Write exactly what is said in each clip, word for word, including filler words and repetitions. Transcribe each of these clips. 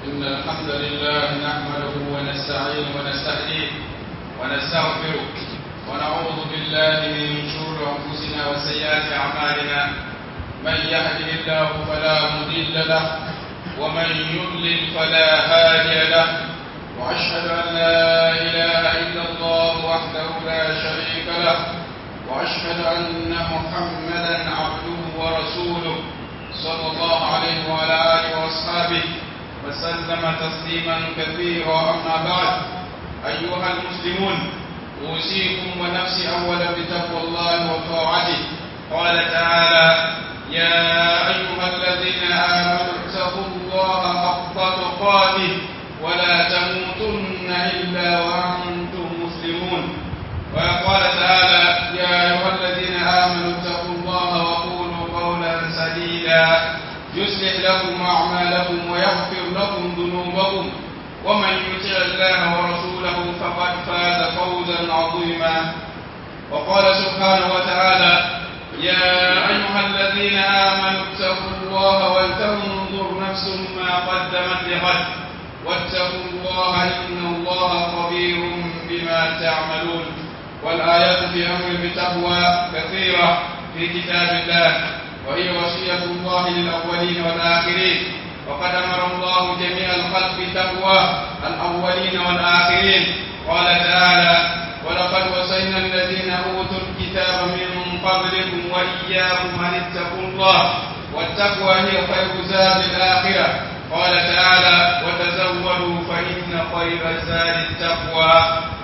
إن الحمد لله نحمده ونستعين ونستهديه ونستغفره ونعوذ بالله من شرور أنفسنا وسيئات أعمالنا. من يهده الله فلا مضل له ومن يضلل فلا هادي له، وأشهد أن لا إله إلا الله وحده لا شريك له، وأشهد أن محمدا عبده ورسوله صلى الله عليه وعلى آله وأصحابه وسلم تسليما كثيرا. أما بعد، أيها المسلمون، أوصيكم ونفسي أولا بتقوى الله وطاعته. قال تعالى: يا أيها الذين آمنوا اتقوا الله حق تقاته ولا تموتن إلا وأنتم مسلمون. وقال تعالى: يا أيها الذين آمنوا اتقوا الله وقولوا قولا سديدا يصلح لكم أعمالكم ويغفر لكم ذنوبكم، ومن يطع الله ورسوله فقد فاز فوزا عظيما. وقال سبحانه وتعالى: يا أيها الذين آمنوا اتقوا الله ولتنظر نفس ما قدمت لغد واتقوا الله إن الله خبير بما تعملون. والآيات في أمر بالتقوى كثيرة في كتاب الله، وهي وصية الله للأولين والآخرين. وقد أمر الله جميع الخلق بالتقوى الأولين والآخرين. قال تعالى: ولقد وصينا الذين أوتوا الكتاب من قبلكم وإياكم أن اتقوا الله والتقوى هي خير زاد الآخرة. قال تعالى: وتزودوا فإن خير الزاد التقوى.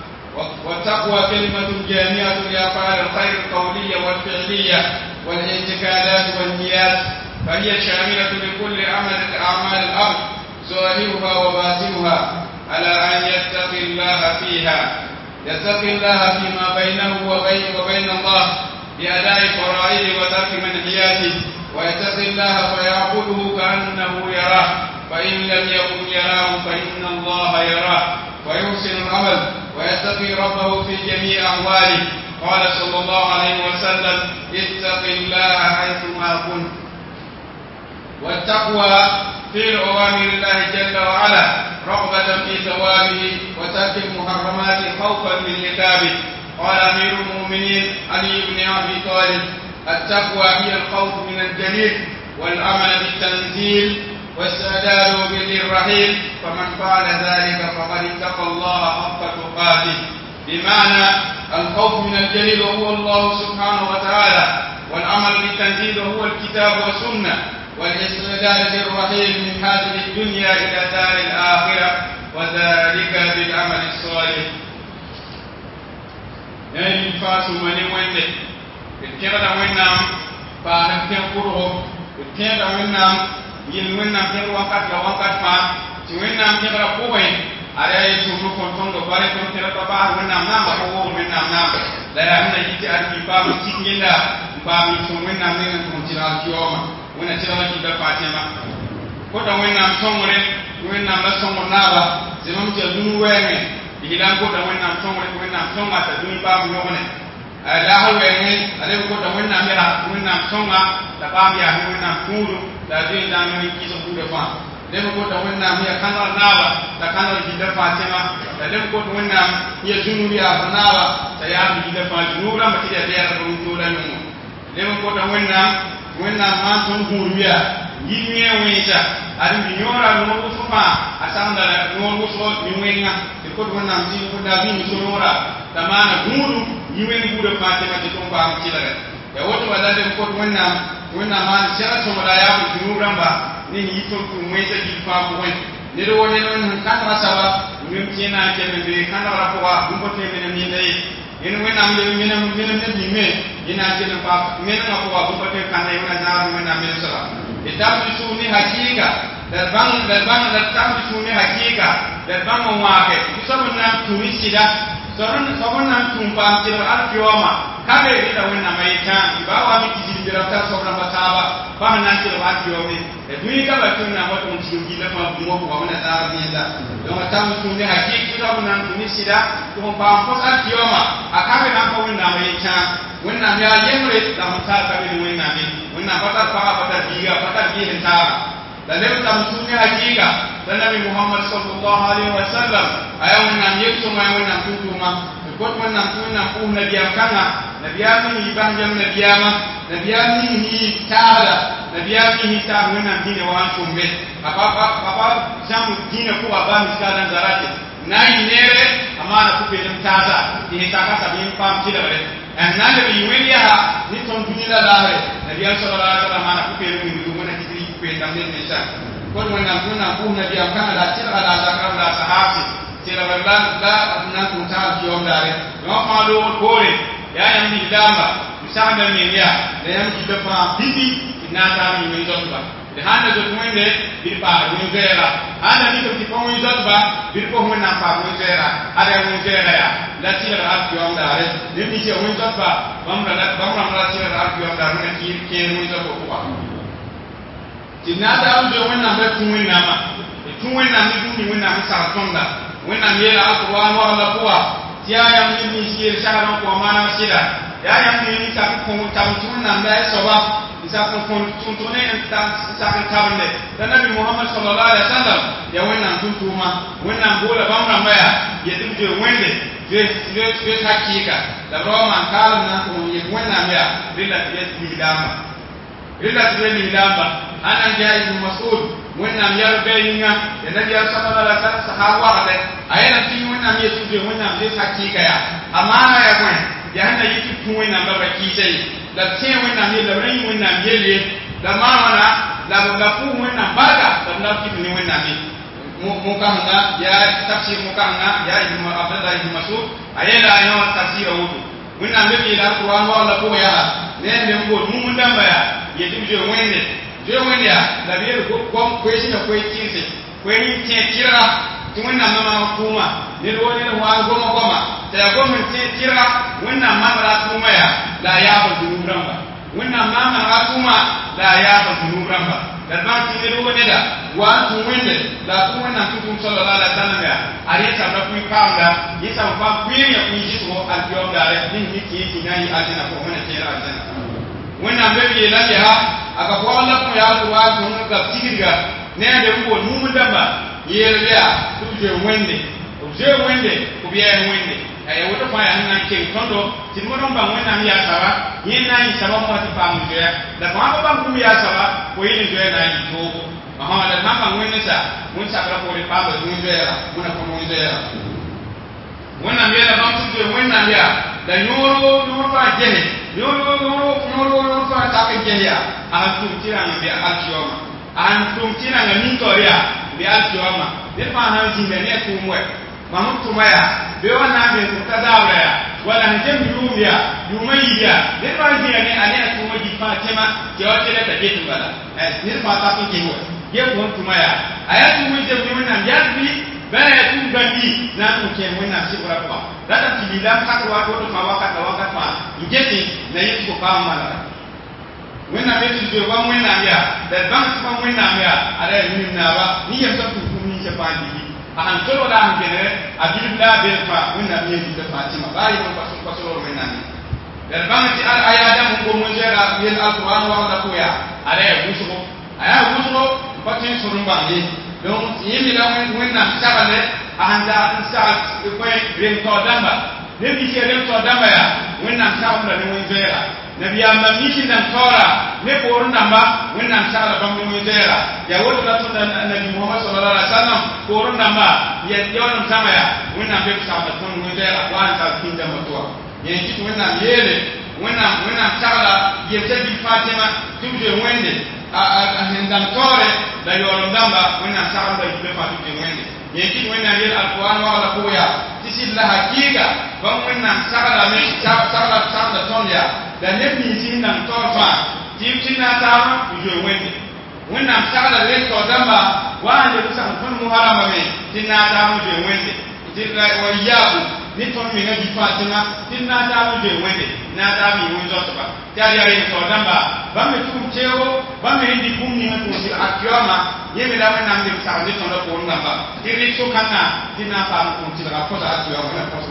والتقوى كلمة جامعة لأفعال الخير القولية والفعلية والاعتقادات والنيات، فهي شاملة لكل عمل أعمال الأرض ظاهرها وباطنها، على أن يتقي الله فيها. يتقي الله فيما بينه وبين, وبين الله بأداء فرائضه وترك منهياته، ويتقي الله فيعبده كأنه يراه، فإن لم يكن يراه فإن الله يراه، ويحسن العمل ويتقي ربه في جميع أحواله. قال صلى الله عليه وسلم: اتق الله حيثما كنت. والتقوى فعل أوامر الله جل وعلا رغبة في ثوابه وترك المحرمات خوفا من عقابه. قال أمير المؤمنين علي بن أبي طالب: التقوى هي الخوف من الجليل والأمل بالتنزيل واستعداد بالرحيل، فمن فعل ذلك فقد اتقى الله حق تقاته. بمعنى الخوف من الجليل وهو الله سبحانه وتعالى، والأمل بالتنزيل وهو الكتاب والسنة، والاستعداد للرحيل من هذه الدنيا إلى دار الآخرة، وذلك بالعمل الصالح. يعني فاسو مني وينده الكرة وينام فاهم كم كره الكرة وينام yin wennam ten wakat la wakat fa ti wennam ten ra ko way ara yi tu ko ton do bare ton ten ba ba wennam na ba ko wennam na da ya na yi ti arki ba mu ti nginda ba mi tu wennam ne ko ti ra kiyoma wena ti ra ki da fatima ko da wennam songore wennam la songo na ba se mam ti dunu wene dilan ko da wennam songore wennam songa ta dunu ba mu yone la halwene ale ko da wennam ya wennam songa da ba mi ya wennam kuru da zai da mai kisa ku da fa da ko da wannan ya kanar nawa da kanar ki da fatima da da ko da wannan ya junubiya nawa da ya bi da fa junura mati da ya da to da mu da ko da wannan wannan ma ton huriya yinye wita adin bi nyora no ko fa asanda no ko so ni wenga da ko da wannan ji ko da bi so nyora da mana guru yiwen ku da fatima da to ba mu ci da ya wato da da ko da wannan wannan ma ni sai so da ya bu junuran ba ni yi to ku mai ta ji fa ko wai ne do woni non kan rasa ba min kina ke me be kan ra ko ba dum ko te me ni dai yin wannan me me me me ni me ina ke na ba me na ko ba dum ko te kan dai wannan na wannan me sala idan su ni hakika da ban da ban da kan su ni hakika da ban mu wa ke sabon nan tuni sida sabon sabon nan tun ba ke al kiyama kabe da wannan mai ta ba wa mi ki jira ta sauran bataba ba nan ce ba ki yobe e duni ka ba tun na wato mun cikin gida fa mu ko wannan da ni da don ta mutum ne hakiki da wannan tuni sida to ba ko al kiyama akabe nan ko wannan mai ta wannan ya yemre da mun ta kabe wannan ne wannan fatar fa fatar biga fatar bihin ta la lem tam sunni hakika da nabi Muhammad sallallahu alaihi wasallam aya wannan yekso mai wannan tutuma ko wannan tunna ko nabiya kana nabiya min ibangam nabiya ma nabiya min hi taala nabiya min hi ta wannan dine wa tumbe apa apa jamu dine ko aba miskalan zarate nayi nere amana ku pe dum taza dine ta ka sabin pam tida bare an nabi weliya ni ton dunila laare nabiya sallallahu alaihi wasallam ana ku pe dum dum na kitri ku pe dam ne sa ko wannan tunna ko nabiya kana da tira ala zakar la sahabi tira barlan la na ku ta jom dare no ma do kore ya yam ni dama misanda ni ya da yam ki dafa bibi ina ta mi mi zotba de handa do mwende bir pa ni zera handa ni to ki ko mi zotba bir ko mo na pa mo zera ada mo zera ya la tira ra jom dare de mi ci mo zotba bam ra bam ra ra tira ra jom dare ne ki ke mo zotba ko wa tinna da am do wonna be ku wonna ma ku wonna mi du ni wonna ma sa tonda wonna mi la alquran wa la kuwa tiya yam ni mi sir shahara ko mana sida ya yam ni sa ko tam tunna da so ba isa ko ko tuntune ta sa kan kabande da nabi Muhammad sallallahu alaihi wasallam ya wonna tuntuma wonna bola bamra maya ya dubje wende je je je hakika da roman kalam na ko ya wonna maya rilla ya bi dama rilla ya bi dama anan ja ibn Mas'ud wannan yar bayinga da nabi sallallahu alaihi wasallam sahaba da ayana tin wannan ya tuje wannan zai hakika ya amana ya gwan ya handa yiki tun wannan babaki sai da ce wannan ne da ran wannan yele da mawana da da ku wannan barka da na kitu ne wannan ne mu kan ga ya tafsir mu kan ga ya ibn Abdullah ibn Mas'ud ayana ayo tafsir wudu wannan ne da Qur'an wala ko ya ne ne ko mun mun dan baya ya tuje wannan je wani ya da biyar ko ko shi da ko kinse ko ni ce tira tun wannan mama kuma ne da wani wa goma goma da goma ce tira wannan mama ra kuma ya la ya ba duran ba wannan mama ra kuma la ya ba duran ba da ban tin ne wani da wa tun wanda da tun wannan tutun sallallahu alaihi wasallam ya ari ta da ku kaunda yi san fa ku ya ku ji so albiyo da din ni ki ki nayi aljanna ko wannan tira aljanna wannan bebe lalle ha aka ko Allah ko ya ruwa mun ga tigirga ne da ko mun damba yere ya tuje wende tuje wende ku biya wende ay wato fa ya nan ke tondo tin mo don ba wannan ya saba yin nan saba mo ti fa mu je da fa ba ba mu ya saba ko yin je na yi to aha da nan ba wende sa mun sa ka ko ri pa ba mu je ra mun ko mu je ra wannan me da ba tuje wannan ya da yoro yoro ba je yoro yoro yoro yoro fa ta ke je ya an tum tiranga bi alkioma an tum tiranga mintoria bi alkioma de fa han jinga ne ku mwe mamu tumaya be wana be ta dawra ya wala hajem yumiya yumayya de fa jinga ne ane ku mo di fatima ke wace da take tumbala eh ne fa ta ku ke wo ye ko tumaya aya ku mo je mu na ya bi ba ya ku gandi na ku ke mu na sibra kwa dada tibila katwa ko to kawaka kawaka fa ngeti na yi ko pa mala wena betu je wa wena ya da bank ba wena ya ala ni na ba ni ya sa ku ni se pa di a han tolo da han kene a bilbla be fa wena ni di da fatima ba yi ko so ko so wena ni da bank ti al ayada mun ko mun jera yin alquran wa da ko ya ala ya buso aya buso ba tin surun ba ni don yimi da wena sabale a han da sa ko ren to damba ne bi se ren to damba ya wena sabula ne mun jera nabi amma mishi nan tora ne porun namba wannan sala ban mu zera ya wato da tun annabi Muhammad sallallahu alaihi wasallam porun namba ya yawan sama ya wannan bai saba tun mu zera wan ta kin da mutuwa yanki wannan yele wannan wannan sala ya tabi Fatima tuje wende a hendan tore da yawan namba wannan sala da bai Fatima tuje wende yanki wannan yele alquran wa la koya tisi la hakika ban wannan sala me sala sala tonya da ne bi sin nan torfa timtin na ta jo wende wannan sala le to damba wa ne bisa kun muharama me tinna ta mu jo wende tinna wa yabu ni to mi na bi Fatima tinna ta mu jo wende na ta mi won zo ba ta ya re to damba ba me tu cheo ba me ndi kum ni na to si akyama ye me da wannan ndi sa ndi to na ko ngamba tiri so kana tinna fa mu ti ra ko ta akyama na ko so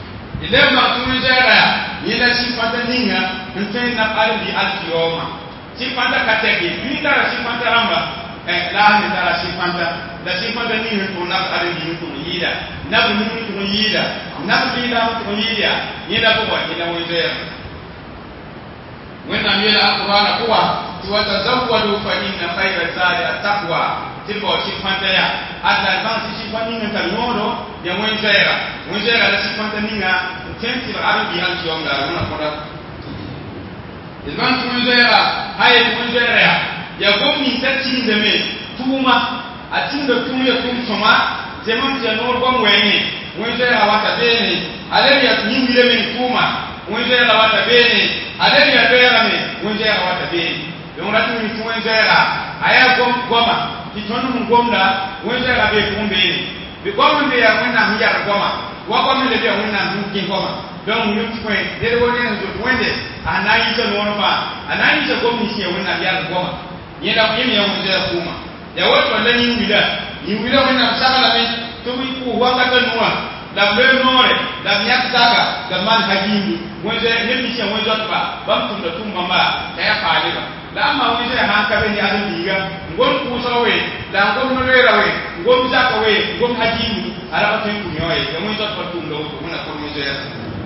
ile ma tunu jara yila si fata ninga ntai na qalbi al-yawma sifanta kateki ni tara sifanta ramba eh la ni tara sifanta da sifanta ni ko na ada ni ko yida na bu ni ko yida na bu ni da ko yida yida ko wa ina wende wena mila alqur'ana kuwa tuwatazawwadu fa inna khayra zadi at-taqwa tilbo sifanta ya ada ban sifanta ni ka nodo ya wenzera wenzera da sifanta ni nga tenti arabi han tionga na koda ilman wenzera haye wenzera ya ya gomi tati ndeme tuma atinda tumu ya tum soma zeman ya nor gom wenye wenzera wata bene ale ya nyingile men tuma wenzera wata bene ale ya bera me wenzera wata bene don ratu ni wenzera aya gom goma kitonu ngomda wenzera be kumbe bi goma be ya wena hiya goma wa goma le be wena ngi goma don mu tue de woni nzo wende anayi se no ma anayi se gomi se wena ya goma yenda yemi ya wenzera kuma ya woto la ni wila ni wila wena msakala me to wi ku wanga tanwa da be nore da nyak saka da man hajimi wende ne bi se wendo ba bam tum da tum mama ta ya faale ba la amma wende ha ka be ni adu diga ngon ku sawe la ngon no rera we ngon saka we ngon hajimi ara ba tin ku nyoy ya wendo ba tum do ko na ko wende ya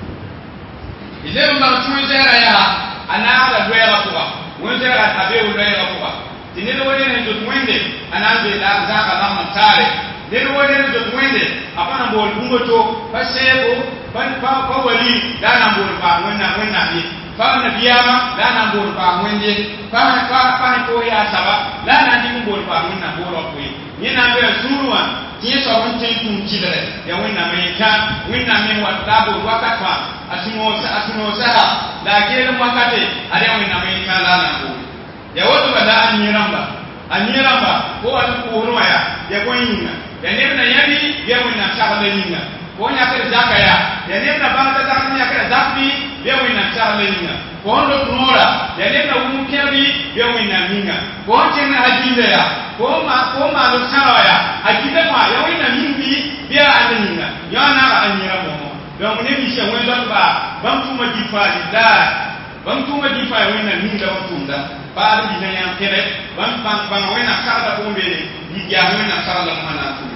ile mba tum wende ya ana da rera ko wende ra abe rera ko dinero wone ne jot wende anande da zaka na mantare dinero wone ne jot wende apana bol bungo to pasebo ban pa pa wali da na bol pa wonna wonna bi pa na biyama da na bol pa wende pa pa pa ko ya saba da na ndi bol pa wonna bol ko ni na be suruwa ti so won tin tun jidere ya wonna me ka wonna me wa da bol wakatwa asumo sa asumo sa da gele wakate are wonna me ka la na bol ya wato bada anyiramba anyiramba ko an ko roya ya ko yinga ya nebna yadi ya wina shabale yinga ko nya kare zakaya ya nebna banga ta nya kare zakbi ya wina shabale yinga ko ndo nora ya nebna umkebi ya wina minga ko tena hajinde ya ko ma ko ma lo saraya hajinde ma ya wina mingi ya aninga ya na anyiramba mo donc ne bi se wona ba bam tuma difa da bam tuma difa wina minga bam tunda baari bi na yan kere ban ban ban wena sarda ko mbele di ja wena sarda mana tu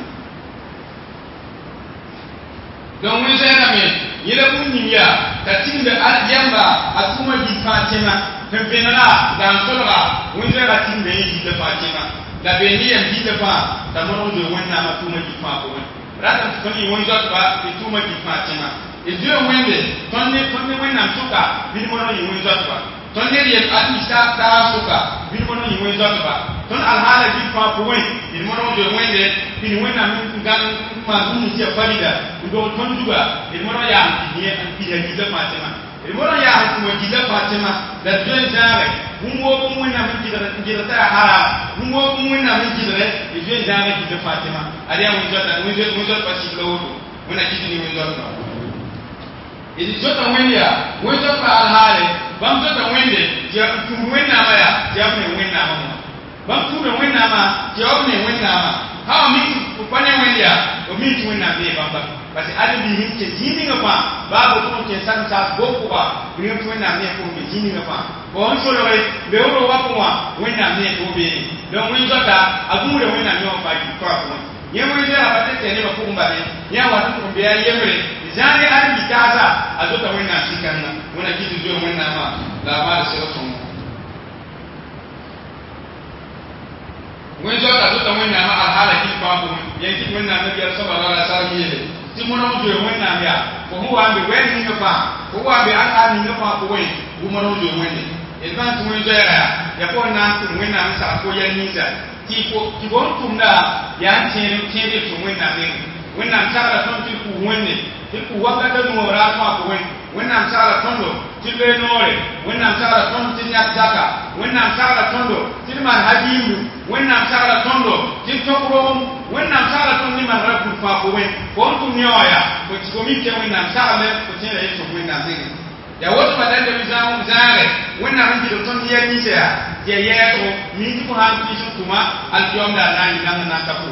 don we zera me yele kunni ya katinda aljamba atuma di fatima pempenala dan solra we zera tinde yi de fatima da beni en di de fa da mono de wena matuma di fa ko rata ko ni won jot ba ituma di fatima e dio wende tonne tonne wena suka bi mono yi won jot ba ton ne yel adisa ta suka bin mono ni wendo ba ton alhala bi fa ko wen bin mono do wende bin wena min gan ma dum ci farida do ton duga bin mono ya ni an bi ya gida fatima bin mono ya ko gida fatima da don jare mun wo mun wena min gida gida ta hara mun wo mun wena min gida re e don jare gida fatima ariya mun jota mun jota mun jota ci lo wona gidi ni wendo ba idi jota wenya wendo ba alhale bam jota wende ya tum wenna ma ya ya ne wenna ma bam tum wenna ma ya ne wenna ma ha mi ku pane wenda o mi tu wenna be bamba parce ade bi hin ke jini nga fa babu ko ke san sa boko ba ni tu wenna me ko ke jini nga fa ko on so re be ro wa ko wa wenna me ko be don wen jota agure wenna me o fa ki ko ko ye wende ra ba te ne ba ko mbale ya wa tu ko be ya yemre zani an bitaza azota wenna sikanna wona kitu ndio mwenna ma la mara sio somo wenzo azota mwenna ma alhala kitu kwa yanki mwenna ma biya sallallahu alaihi wasallam ti mona ndio mwenna ya ko huwa ambe weni ngapa ko huwa ambe aka ni ngapa ko weni ko mona ndio mwenna edvan tu wenzo ya ya ko na tu mwenna msa ko ya nisa ti ko ti bon tumda ya tere tere tu mwenna ne wenna msara ton ti ku wenne ti ku wakata no ra ko weni wenna msara tondo tilbe nore wenna msara tondo tinya zaka wenna msara tondo tilman hadimu wenna msara tondo titokro wenna msara tondo ni man rabu fa ko wen ko on tunyoya ko tikomite wenna msara le ko tira yeso wenna zingi ya wote badande bizamu zare wenna mji do tondo ya nise ya ya yeso ni ko han kisu tuma al yomda nani nanga nakafu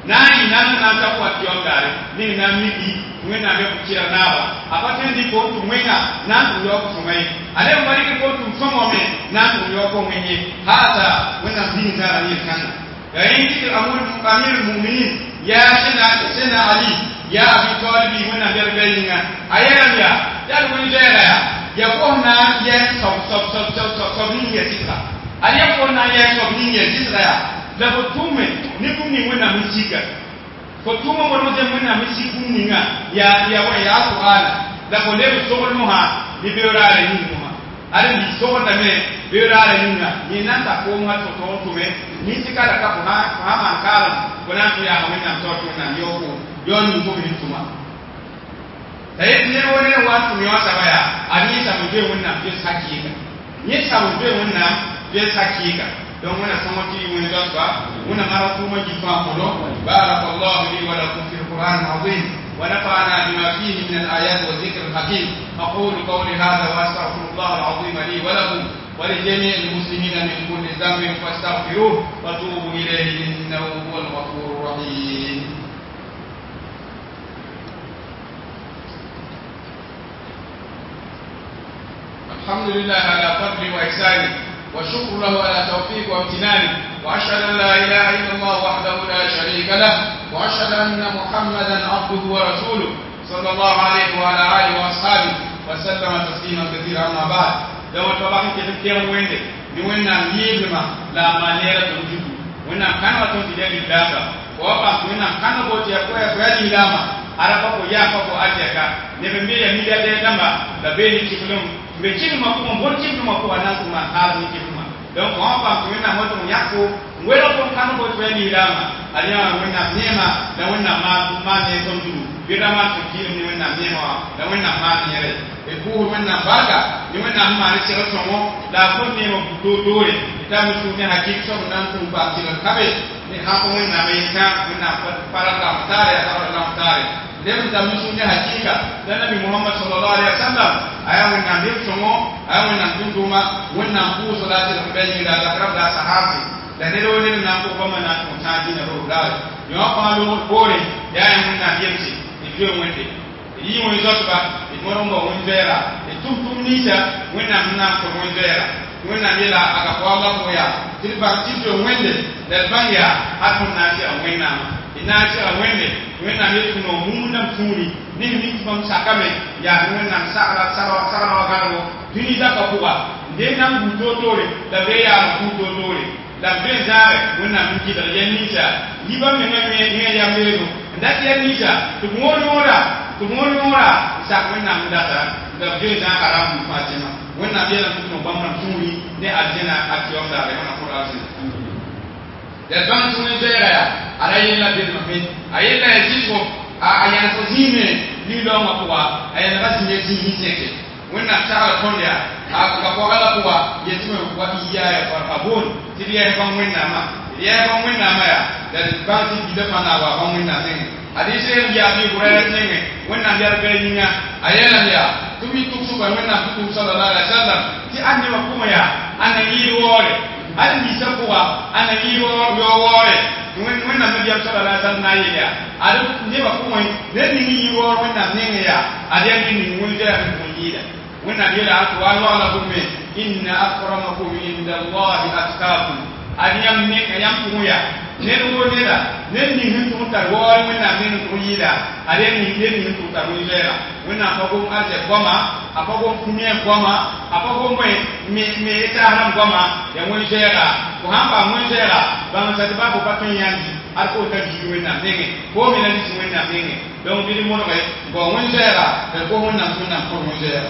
nani nan na ta kwa tiongare ni na midi mwena be kukira naba apate ndi ko tu mwenga nan tu yo kusumai ale mbariki ko tu somo me nan tu yo ko mwenye hata wena dini zara ni kana yayin ki amul amir mu'minin ya sina sina ali ya abi talib wena be belinga ayera ya ya wani jera ya ya ko na ya so so so so so so ni ya sika ali ko na ya so ni ya sika ya da tume ni kuni wena msika ko tuma mo de mona misi kuninga ya ya wa ya suala da ko le so ko mo ha ni beurare ni mo ha ari ni so ko da me beurare ni na ni nan ta ko ma to to to me ni sikala ka ko ha ha man kala ko na to ya ha mena to to na yo ko yo ni ko ni tuma dai ne wone wa to mi wa sabaya ani sa mo de wonna be sakika ni sa mo de wonna be sakika donc muna samati mun gasba muna maratu ma jifa kodo barakallahu li wa lakum fil qur'an azim wa nafa'ana bima fihi min al ayat wa dhikr al hakim aqulu qawli hadha wa astaghfirullah al azim li wa lakum wa li jami' al muslimina min kulli dhanbin fastaghfiruhu wa tubu ilayhi innahu huwal ghafurur rahim. alhamdulillah ala fadli wa ihsani وشكر له على توفيق وامتنانه وأشهد أن لا إله إلا الله وحده لا شريك له وأشهد أن محمدا عبده ورسوله صلى الله عليه وعلى آله وأصحابه وسلم تسليما كثيرا أما بعد لو تبقى كثيرا وينده نوينا نيبلما لا مانيرة تنجد وينا كانوا تنجد لله وأبقى وينا كانوا بوتي أقوى فهذه لاما araba ko ya fa ko ajaka ne be me ya mi da damba da be ni kifulum be kinuma ko bon kinuma ko anan kuma har ni kinuma donc on pa ko na moto yako ngwelo ko kanu ko twe ni lama aliya wona nema da wona ma ma ne ton duru be da ma to kiri ni wona nema da wona ma ni yare e ko wona baga ni wona ma ni sero tomo da ko ne mo do dore ita mu su ne hakiki so nan ko ba kilo kabe ni ha ko wona me ka wona para ka tare ka la tare dem da mu su ne hakika da nabi muhammad sallallahu alaihi wasallam aya wona be tomo aya wona dunduma wona ku salati da bayni da zakrab da sahabi da ne do ne na ko ba mana ko ta dina ro da yo pa lo bore ya ya wona yemti e biyo wonde yi woni zotba e morongo won vera e tum tum nita wona na ko won vera wona yela aga ko Allah ko ya tilba tijo wende del banya atun na ci a wena ina ci a wende wena yetu no mumuna mturi ni ni tubam sakame ya wena sara sara sara wagaro dini da ko kuwa de na mutotore da be ya mutotore da be zare wena miki da yenisa liba me me me ya mero ndati yenisa tumuoni ora tumuoni ora sa wena mdata da be za karamu fatima wena be na tuno bamna mturi ne ajena akiyonda re wana kurasi da ban tuni zera ya arayela be mafi ayela yisipo ayana kozime lilo makwa ayana basi yesi hiteke wena taala kondia akakogala kuwa yetime kwa iya ya farabon tiria ya wena ma tiria ya wena ma ya da banki bidafa na wa wena nenge hadise ya bi buraya nenge wena ndia be nyinga ayela ya tumi tuksu ba wena tuku sallallahu alaihi wasallam ti ande wa kuma ya ana yiri wore ali ni sabuwa ana yiri wore when when na media sallallahu alaihi wasallam na yiya adu ne ba kuma ne ni yiri wore wena nenge ya ade ni ni wulde ya ko yida wena yela atu wa wala kumme inna akramakum indallahi atqakum adiyam ne kayam kuya ne do ne da ne ni hintu tar wore wena ne ko yida ade ni ne ni hintu tar wira wena fago arje goma apago kumye goma apago mwe me me ta haram goma ya mwe jera ko hamba mwe jera ba ma sa babu patun yangi arko ta ji wena nenge ko me na ji wena nenge don bi mo no kai go mwe jera da ko wona sunna ko mwe jera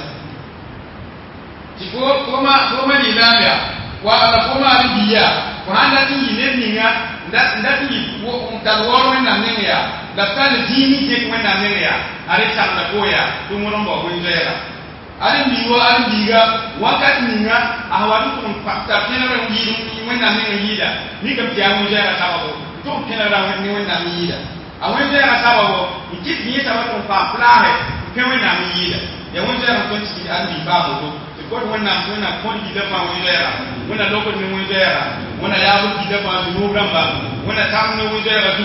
tiko koma koma ni lambia wa ala koma biya ko handa ti ne ninga nda nda ti wo talworo wena nenge ya da kana dini je ko wena nenge ya are chanda koya dumoro mbo kunjera are biwa are biga wakati ninga ahwadu kun fakta kenara ngiru wena nenge yida ni kam tiya kunjera sababu to kenara wena wena yida awenjera sababu ikiti ni sababu pa plahe kewena yida ya wena ko tsi andi babo ko wena wena ko di dafa wena wena lokacin wena wena ya bu di dafa du ramba wena tamu wena dubu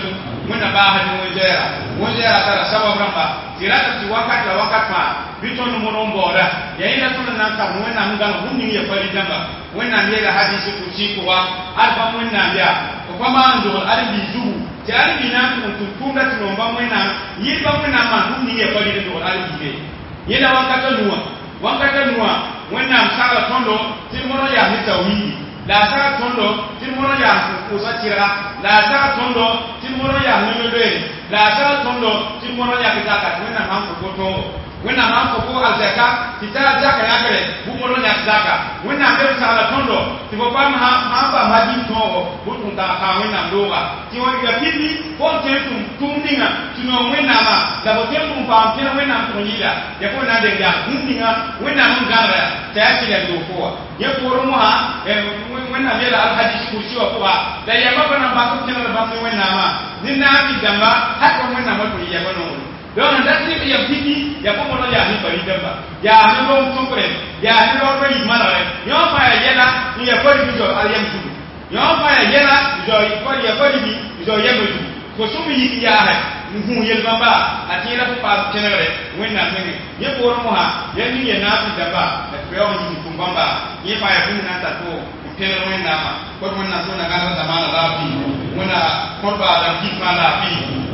wẽnna baasd wẽn-zoɛɛga wẽn-zoɛɛga tara sabab rãmba tɩ rata tɩ wakat la wakat fãa bɩ tõnd mõd n baooda yaa yẽla tõnd na n kabd wẽnnaam n gãng bũmb ning ya pa rɩ dãmba wẽnnaam yeela hadisi kursi pʋga ad bãmb wẽnnaam yaa fo pa maan n dogl ad n bɩ zugu tɩ ad n bɩ na n tʋm tʋm tʋʋmda tɩ rõm bãmb wẽnnaam yɩl bãmb wẽnnaam maan bũmb ning ya pa rɩ d dogl ad n bɩbe yẽla wãnkata nuwã wãnkata nuwã wẽnnaam sagla tõndo tɩ d mõd n yaa ne tawhiidi la a saga tõndo tɩ d mõd n yaa pʋʋsa tɩrga la a saga tõndo tɩ d mõd n yaa neme-loeere la a saga tõndo tɩ d mõd n yaa zaka tɩ wẽnnaam sãn fo fo tõogo wẽnnaam sãn fo fo alzaka tɩ taa zaka yãkre bʋ mõd n yak zaka wẽnnaam leb sagla tõndo tɩ fo bãmb sãn bãmb a dĩn tõogo bʋ tʋm t'a kãa wẽnnaam looga tɩ ya pidli fo n tõe n tʋm tʋʋm ninga tɩ noog wẽnnaamã la fo tõe n tʋm paam tẽr wẽnnaam tʋg yɩɩla ya fo na n deng yaa bũmb ninga wẽnnaam n gãnega t'a yaa tɩ la doog fo wa yẽ poorẽ mosã wẽnnaam yeela alhadis kursi wã pʋga la yamba pa na n bãk b kẽngr bãmb ne wẽnnaamã ne naag tɩ dãmba hat pa wẽnnaamã tʋg yɩ yamba noogre donc n dat tɩ ya pidi ya fo mõd n yaa ne pari dãmba yaa ne loom tʋkre yaa ne loor pa yik manegre yõ fãa ya yɛla n ya pa ribi zao al yam zugu yõ fãa ya yɛla ya pa ribi zao yɛmba zugu fo sũm yik yaasɛ n gũus yel bãmba a tɩ yẽla fo paam kẽnegre wẽnnaam menge yẽ poorẽ mosã ya ning ya naag tɩ dãmba la tɩ pa yaoog n yik tʋm bãmba yẽ fãa ya bũmb na n tar fo n pẽneg wẽnnaamã kot wẽnnaam tɩ wẽna gãneg zamaana laafɩ wẽna kõt baadam kik fãa laafɩ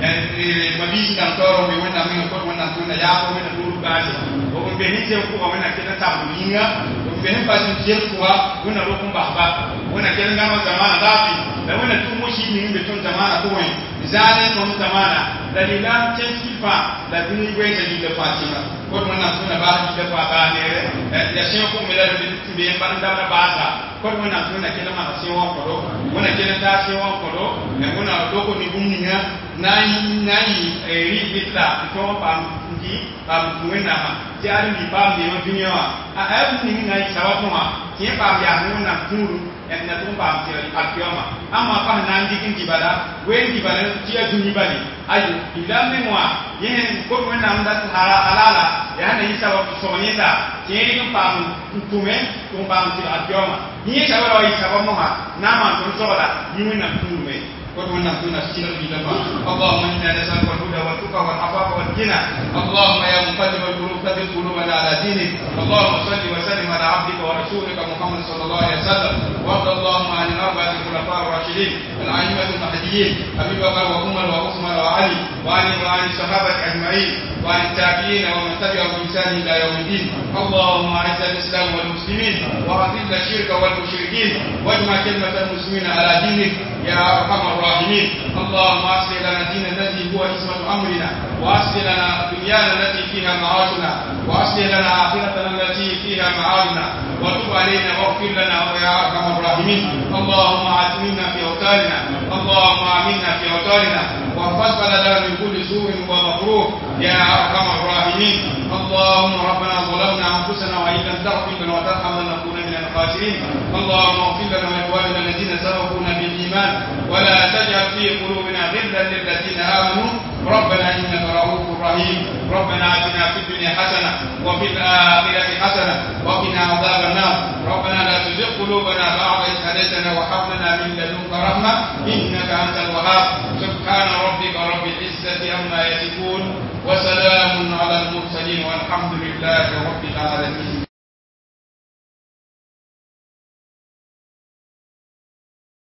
mabiis dãng taoor be wẽnnaam mengã kot wẽnnaam tɩ wẽna yaafo wẽna dũur baase b n be sẽn sem pʋga wẽna kell n tabd yĩnga b n be sẽn pa sẽn zel pʋga wẽna rok n basba wẽna kell n gãmb zamaana laafɩ la wẽna tʋʋm wẽsɩɩd ning n be tõnd zamaana pʋgẽ zãane tõnd zamaana la rɩla tẽns kil fãa la dũni goɛɛsã yilla fãa tɩma kot wẽnnaam tɩ wẽna baas yilla fãa baa neere ya sẽn pʋgẽ la tɩ be n bãn dabra baasa kot wẽnnaam tɩ wẽna kell n maan sẽn wã kõdo wẽna kell n taa sẽn wã kõdo wẽna loko ne bũmb ninga na n yɩ rɩ bɩtla tɩ tõog n paam n dɩ paam tɩ wẽnnaamã tɩ ad n bɩ paam deemã dũniyã wã a yaa bũmb ning na n yɩ sabab wã tɩ yẽ paam yaas ne wẽnnaam tũudu na tʋg n paam tɩ alkiyama ãmma pas na n dɩk n dɩ bala ween dɩ bala tɩ ya dũni bale ayo la meng wã yẽ kot wẽnnaam dat halaala yaa na yɩ sabab tɩ sõg yẽnda tɩ yẽ rɩk n paam n tʋme tʋg n paam tɩ alkiyama yẽ sabab ra wa yɩ sabab mosã na n maan tõnd sogla yɩ wẽnnaam tũudme وكنا كنا سكينة في دماء اللهم إنا نسألك الهدى والتقى والعفاف والغنى اللهم يا مقلب القلوب ثبت قلوبنا على دينك اللهم صل وسلم على عبدك ورسولك محمد صلى الله عليه وسلم وارض اللهم عن الأربعة الخلفاء الراشدين الأئمة المهديين أبي بكر وعمر وعثمان وعلي وعن وعن الصحابة أجمعين وعن التابعين ومن تبعهم بإحسان إلى يوم الدين اللهم أعز الإسلام والمسلمين وأذل الشرك والمشركين واجمع كلمة المسلمين على دينك يا أرحم الراحمين اللهم أصلح لنا دين الذي هو عصمة أمرنا وأصلح لنا دنيانا التي فيها معاشنا وأصلح لنا آخرتنا التي فيها معادنا وتب علينا واغفر لنا يا أرحم الراحمين اللهم آمنا في أوطاننا اللهم آمنا في أوطاننا واحفظ بلدنا من كل سوء ومكروه يا أرحم الراحمين اللهم ربنا ظلمنا أنفسنا وإن لم تغفر لنا وترحمنا لنكون من الخاسرين اللهم اغفر لنا ولإخواننا الذين سبقونا بالإيمان ولا تجعل في قلوبنا غلا للذين آمنوا ربنا إنك رؤوف رحيم ربنا آتنا في الدنيا حسنة وفي الآخرة حسنة وقنا عذاب النار ربنا لا تزغ قلوبنا بعد إذ هديتنا وهب لنا من لدنك رحمة إنك أنت الوهاب سبحان ربك رب العزة عما يصفون وسلام على المرسلين والحمد لله رب العالمين.